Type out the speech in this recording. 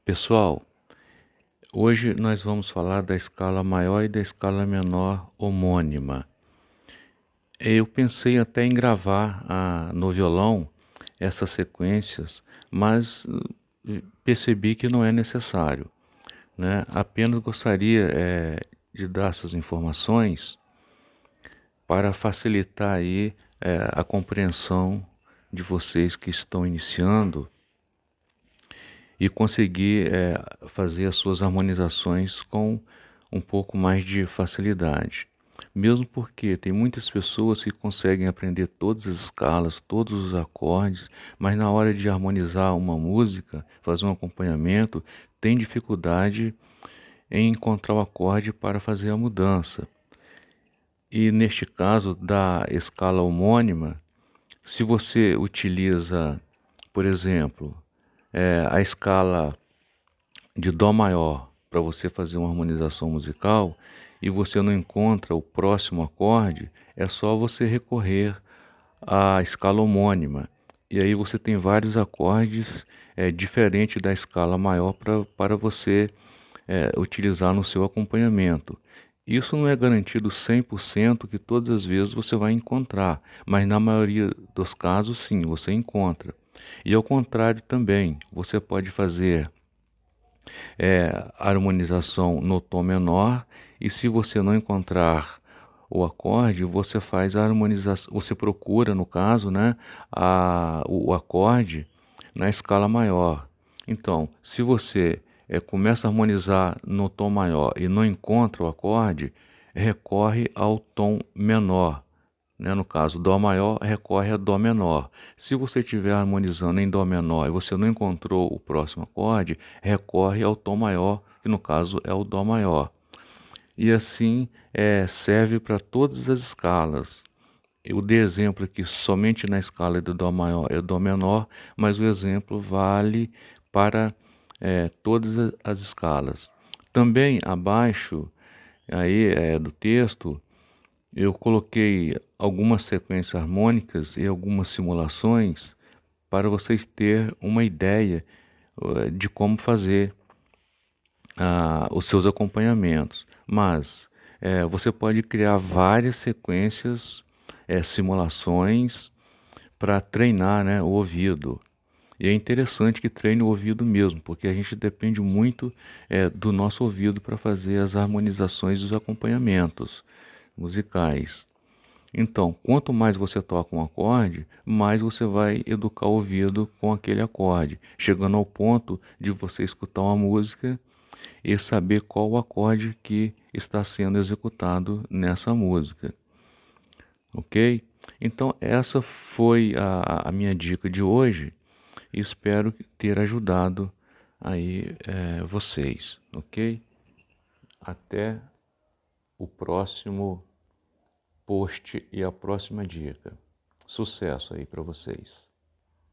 Pessoal, hoje nós vamos falar da escala maior e da escala menor homônima. Eu pensei até em gravar no violão essas sequências, mas percebi que não é necessário, né? Apenas gostaria de dar essas informações para facilitar aí a compreensão de vocês que estão iniciando e conseguir fazer as suas harmonizações com um pouco mais de facilidade. Mesmo porque tem muitas pessoas que conseguem aprender todas as escalas, todos os acordes, mas na hora de harmonizar uma música, fazer um acompanhamento, tem dificuldade em encontrar o acorde para fazer a mudança. E neste caso da escala homônima, se você utiliza, por exemplo, a escala de Dó maior para você fazer uma harmonização musical e você não encontra o próximo acorde, é só você recorrer à escala homônima. E aí você tem vários acordes diferentes da escala maior para você utilizar no seu acompanhamento. Isso não é garantido 100% que todas as vezes você vai encontrar, mas na maioria dos casos sim, você encontra. E ao contrário também, você pode fazer harmonização no tom menor, e se você não encontrar o acorde, você faz a harmonização, você procura, no caso, né, o acorde na escala maior. Então, se você começa a harmonizar no tom maior e não encontra o acorde, recorre ao tom menor, né? No caso, Dó maior recorre a Dó menor. Se você estiver harmonizando em Dó menor e você não encontrou o próximo acorde, recorre ao tom maior, que no caso é o Dó maior. E assim serve para todas as escalas. Eu dei exemplo aqui somente na escala do Dó maior e Dó menor, mas o exemplo vale para todas as escalas. Também abaixo aí do texto eu coloquei algumas sequências harmônicas e algumas simulações para vocês terem uma ideia de como fazer os seus acompanhamentos. Mas você pode criar várias sequências, simulações para treinar, né, o ouvido. E é interessante que treine o ouvido mesmo, porque a gente depende muito do nosso ouvido para fazer as harmonizações e os acompanhamentos musicais. Então, quanto mais você toca um acorde, mais você vai educar o ouvido com aquele acorde, chegando ao ponto de você escutar uma música e saber qual o acorde que está sendo executado nessa música, ok? Então, essa foi a minha dica de hoje e espero ter ajudado aí vocês, ok? Até o próximo post e a próxima dica. Sucesso aí para vocês.